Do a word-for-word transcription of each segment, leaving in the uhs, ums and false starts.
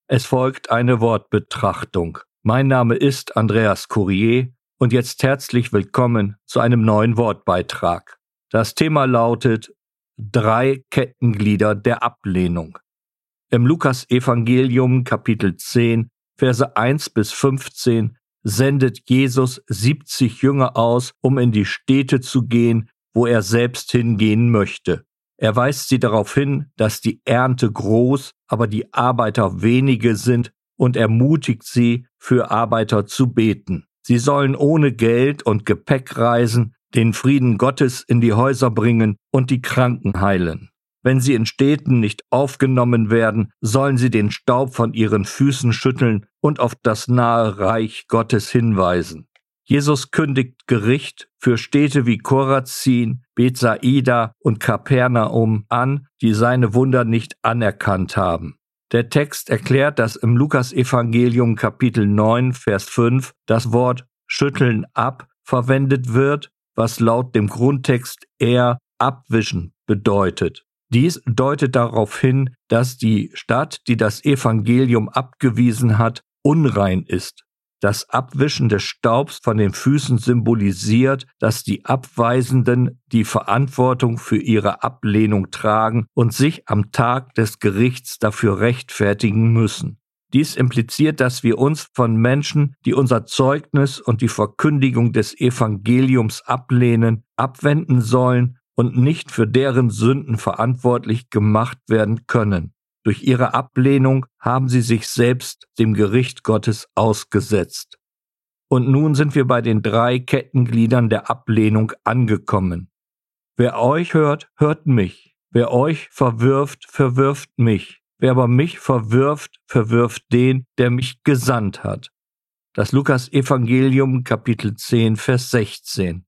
Es folgt eine Wortbetrachtung. Mein Name ist Andreas Courier und jetzt herzlich willkommen zu einem neuen Wortbeitrag. Das Thema lautet Drei Kettenglieder der Ablehnung. Im Lukas-Evangelium Kapitel zehn, Verse eins bis fünfzehn sendet Jesus siebzig Jünger aus, um in die Städte zu gehen, wo er selbst hingehen möchte. Er weist sie darauf hin, dass die Ernte groß, aber die Arbeiter wenige sind und ermutigt sie, für Arbeiter zu beten. Sie sollen ohne Geld und Gepäck reisen, den Frieden Gottes in die Häuser bringen und die Kranken heilen. Wenn sie in Städten nicht aufgenommen werden, sollen sie den Staub von ihren Füßen schütteln und auf das nahe Reich Gottes hinweisen. Jesus kündigt Gericht für Städte wie Chorazin, Bethsaida und Kapernaum an, die seine Wunder nicht anerkannt haben. Der Text erklärt, dass im Lukas-Evangelium Kapitel neun, Vers fünf das Wort schütteln ab verwendet wird, was laut dem Grundtext eher abwischen bedeutet. Dies deutet darauf hin, dass die Stadt, die das Evangelium abgewiesen hat, unrein ist. Das Abwischen des Staubs von den Füßen symbolisiert, dass die Abweisenden die Verantwortung für ihre Ablehnung tragen und sich am Tag des Gerichts dafür rechtfertigen müssen. Dies impliziert, dass wir uns von Menschen, die unser Zeugnis und die Verkündigung des Evangeliums ablehnen, abwenden sollen und nicht für deren Sünden verantwortlich gemacht werden können. Durch ihre Ablehnung haben sie sich selbst dem Gericht Gottes ausgesetzt. Und nun sind wir bei den drei Kettengliedern der Ablehnung angekommen. Wer euch hört, hört mich. Wer euch verwirft, verwirft mich. Wer aber mich verwirft, verwirft den, der mich gesandt hat. Das Lukas-Evangelium Kapitel zehn, Vers sechzehn.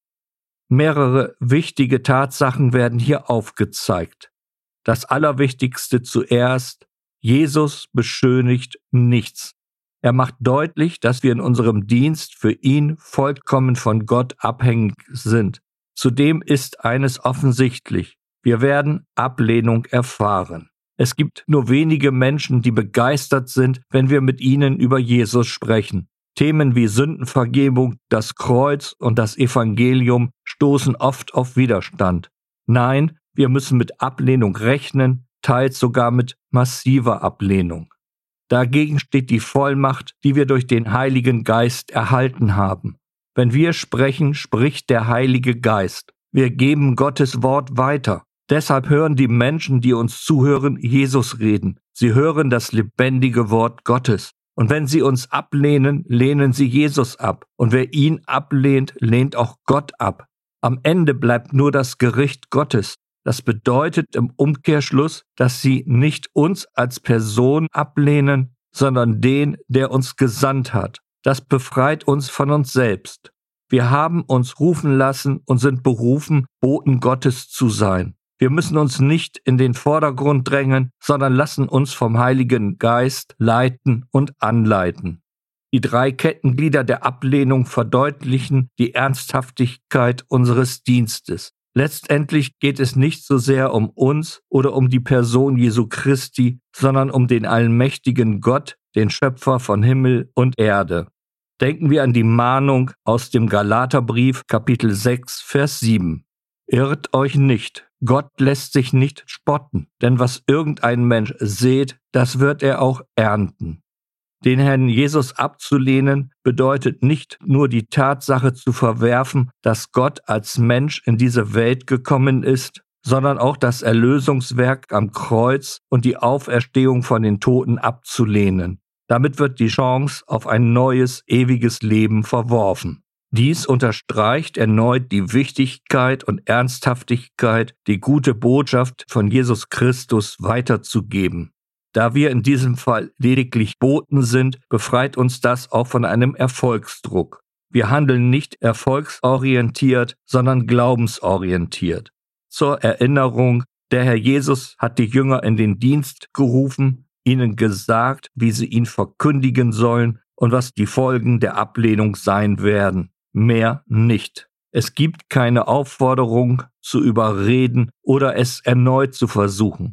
Mehrere wichtige Tatsachen werden hier aufgezeigt. Das Allerwichtigste zuerst, Jesus beschönigt nichts. Er macht deutlich, dass wir in unserem Dienst für ihn vollkommen von Gott abhängig sind. Zudem ist eines offensichtlich: Wir werden Ablehnung erfahren. Es gibt nur wenige Menschen, die begeistert sind, wenn wir mit ihnen über Jesus sprechen. Themen wie Sündenvergebung, das Kreuz und das Evangelium stoßen oft auf Widerstand. Nein, wir müssen mit Ablehnung rechnen, teils sogar mit massiver Ablehnung. Dagegen steht die Vollmacht, die wir durch den Heiligen Geist erhalten haben. Wenn wir sprechen, spricht der Heilige Geist. Wir geben Gottes Wort weiter. Deshalb hören die Menschen, die uns zuhören, Jesus reden. Sie hören das lebendige Wort Gottes. Und wenn sie uns ablehnen, lehnen sie Jesus ab. Und wer ihn ablehnt, lehnt auch Gott ab. Am Ende bleibt nur das Gericht Gottes. Das bedeutet im Umkehrschluss, dass sie nicht uns als Person ablehnen, sondern den, der uns gesandt hat. Das befreit uns von uns selbst. Wir haben uns rufen lassen und sind berufen, Boten Gottes zu sein. Wir müssen uns nicht in den Vordergrund drängen, sondern lassen uns vom Heiligen Geist leiten und anleiten. Die drei Kettenglieder der Ablehnung verdeutlichen die Ernsthaftigkeit unseres Dienstes. Letztendlich geht es nicht so sehr um uns oder um die Person Jesu Christi, sondern um den allmächtigen Gott, den Schöpfer von Himmel und Erde. Denken wir an die Mahnung aus dem Galaterbrief, Kapitel sechs, Vers sieben. Irrt euch nicht, Gott lässt sich nicht spotten, denn was irgendein Mensch sät, das wird er auch ernten. Den Herrn Jesus abzulehnen bedeutet nicht nur die Tatsache zu verwerfen, dass Gott als Mensch in diese Welt gekommen ist, sondern auch das Erlösungswerk am Kreuz und die Auferstehung von den Toten abzulehnen. Damit wird die Chance auf ein neues, ewiges Leben verworfen. Dies unterstreicht erneut die Wichtigkeit und Ernsthaftigkeit, die gute Botschaft von Jesus Christus weiterzugeben. Da wir in diesem Fall lediglich Boten sind, befreit uns das auch von einem Erfolgsdruck. Wir handeln nicht erfolgsorientiert, sondern glaubensorientiert. Zur Erinnerung, der Herr Jesus hat die Jünger in den Dienst gerufen, ihnen gesagt, wie sie ihn verkündigen sollen und was die Folgen der Ablehnung sein werden. Mehr nicht. Es gibt keine Aufforderung, zu überreden oder es erneut zu versuchen.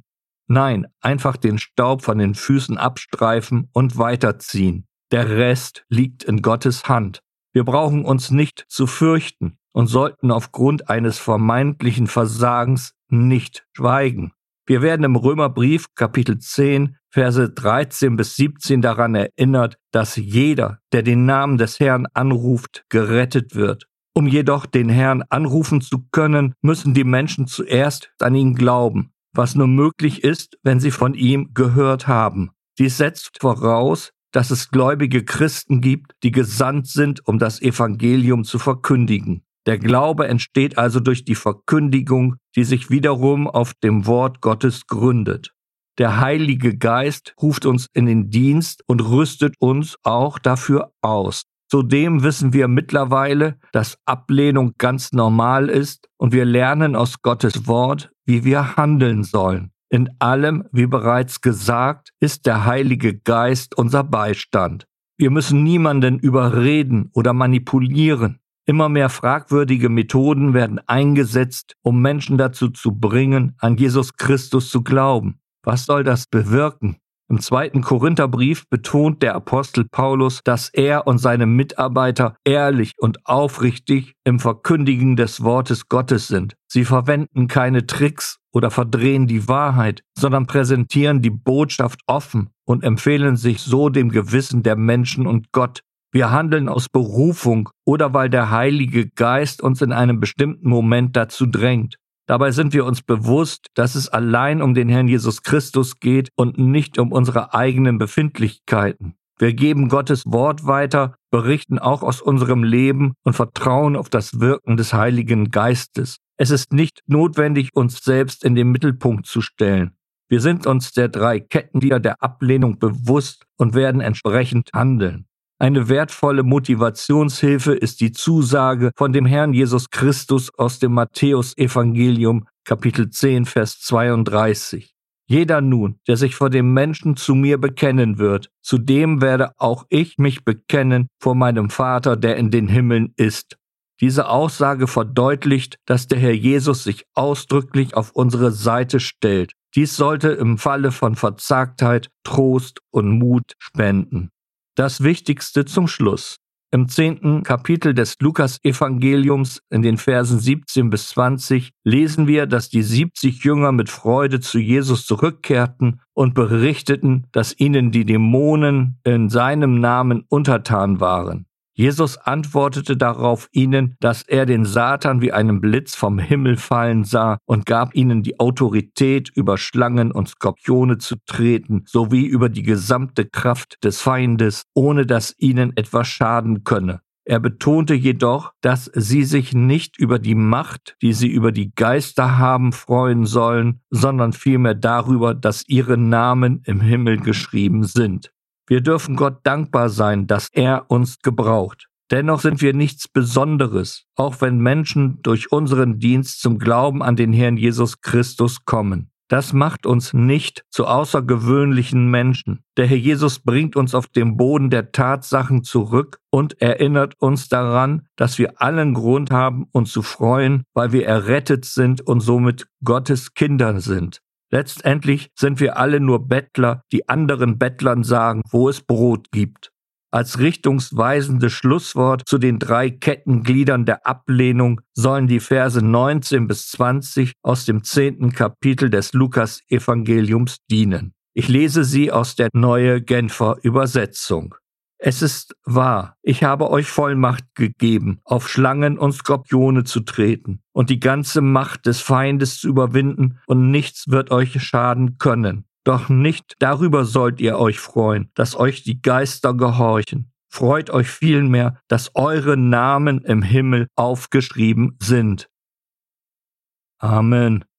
Nein, einfach den Staub von den Füßen abstreifen und weiterziehen. Der Rest liegt in Gottes Hand. Wir brauchen uns nicht zu fürchten und sollten aufgrund eines vermeintlichen Versagens nicht schweigen. Wir werden im Römerbrief Kapitel zehn, Verse dreizehn bis siebzehn daran erinnert, dass jeder, der den Namen des Herrn anruft, gerettet wird. Um jedoch den Herrn anrufen zu können, müssen die Menschen zuerst an ihn glauben, was nur möglich ist, wenn sie von ihm gehört haben. Dies setzt voraus, dass es gläubige Christen gibt, die gesandt sind, um das Evangelium zu verkündigen. Der Glaube entsteht also durch die Verkündigung, die sich wiederum auf dem Wort Gottes gründet. Der Heilige Geist ruft uns in den Dienst und rüstet uns auch dafür aus. Zudem wissen wir mittlerweile, dass Ablehnung ganz normal ist und wir lernen aus Gottes Wort, wie wir handeln sollen. In allem, wie bereits gesagt, ist der Heilige Geist unser Beistand. Wir müssen niemanden überreden oder manipulieren. Immer mehr fragwürdige Methoden werden eingesetzt, um Menschen dazu zu bringen, an Jesus Christus zu glauben. Was soll das bewirken? Im zweiten Korintherbrief betont der Apostel Paulus, dass er und seine Mitarbeiter ehrlich und aufrichtig im Verkündigen des Wortes Gottes sind. Sie verwenden keine Tricks oder verdrehen die Wahrheit, sondern präsentieren die Botschaft offen und empfehlen sich so dem Gewissen der Menschen und Gott. Wir handeln aus Berufung oder weil der Heilige Geist uns in einem bestimmten Moment dazu drängt. Dabei sind wir uns bewusst, dass es allein um den Herrn Jesus Christus geht und nicht um unsere eigenen Befindlichkeiten. Wir geben Gottes Wort weiter, berichten auch aus unserem Leben und vertrauen auf das Wirken des Heiligen Geistes. Es ist nicht notwendig, uns selbst in den Mittelpunkt zu stellen. Wir sind uns der drei Kettenglieder der Ablehnung bewusst und werden entsprechend handeln. Eine wertvolle Motivationshilfe ist die Zusage von dem Herrn Jesus Christus aus dem Matthäus-Evangelium, Kapitel zehn, Vers zweiunddreißig. Jeder nun, der sich vor dem Menschen zu mir bekennen wird, zu dem werde auch ich mich bekennen vor meinem Vater, der in den Himmeln ist. Diese Aussage verdeutlicht, dass der Herr Jesus sich ausdrücklich auf unsere Seite stellt. Dies sollte im Falle von Verzagtheit Trost und Mut spenden. Das Wichtigste zum Schluss. Im zehnten Kapitel des Lukas-Evangeliums in den Versen siebzehn bis zwanzig lesen wir, dass die siebzig Jünger mit Freude zu Jesus zurückkehrten und berichteten, dass ihnen die Dämonen in seinem Namen untertan waren. Jesus antwortete darauf ihnen, dass er den Satan wie einen Blitz vom Himmel fallen sah und gab ihnen die Autorität, über Schlangen und Skorpione zu treten, sowie über die gesamte Kraft des Feindes, ohne dass ihnen etwas schaden könne. Er betonte jedoch, dass sie sich nicht über die Macht, die sie über die Geister haben, freuen sollen, sondern vielmehr darüber, dass ihre Namen im Himmel geschrieben sind. Wir dürfen Gott dankbar sein, dass er uns gebraucht. Dennoch sind wir nichts Besonderes, auch wenn Menschen durch unseren Dienst zum Glauben an den Herrn Jesus Christus kommen. Das macht uns nicht zu außergewöhnlichen Menschen. Der Herr Jesus bringt uns auf den Boden der Tatsachen zurück und erinnert uns daran, dass wir allen Grund haben, uns zu freuen, weil wir errettet sind und somit Gottes Kinder sind. Letztendlich sind wir alle nur Bettler, die anderen Bettlern sagen, wo es Brot gibt. Als richtungsweisendes Schlusswort zu den drei Kettengliedern der Ablehnung sollen die Verse neunzehn bis zwanzig aus dem zehnten Kapitel des Lukas-Evangeliums dienen. Ich lese sie aus der Neue Genfer Übersetzung. Es ist wahr, ich habe euch Vollmacht gegeben, auf Schlangen und Skorpione zu treten und die ganze Macht des Feindes zu überwinden, und nichts wird euch schaden können. Doch nicht darüber sollt ihr euch freuen, dass euch die Geister gehorchen. Freut euch vielmehr, dass eure Namen im Himmel aufgeschrieben sind. Amen.